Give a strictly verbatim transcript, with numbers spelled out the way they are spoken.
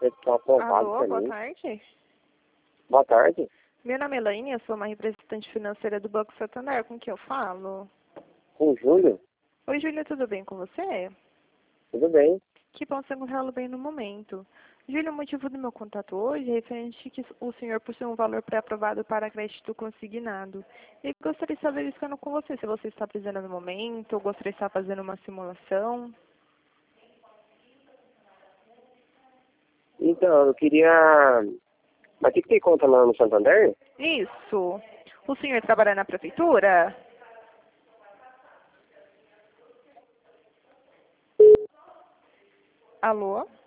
Você está aprovado Alô, para boa mim. tarde. Boa tarde. Meu nome é Elaine, eu sou uma representante financeira do Banco Santander. Com quem eu falo? Com o Júlio? Oi, Júlia, tudo bem com você? Tudo bem. Que bom você encontrá-lo bem no momento. Júlia, o motivo do meu contato hoje é referente que o senhor possui um valor pré-aprovado para crédito consignado. E gostaria de estar verificando com você se você está precisando no momento, ou gostaria de estar fazendo uma simulação. Então, eu queria... Mas o que, que tem conta lá no Santander? Isso. O senhor trabalha na prefeitura? Alô?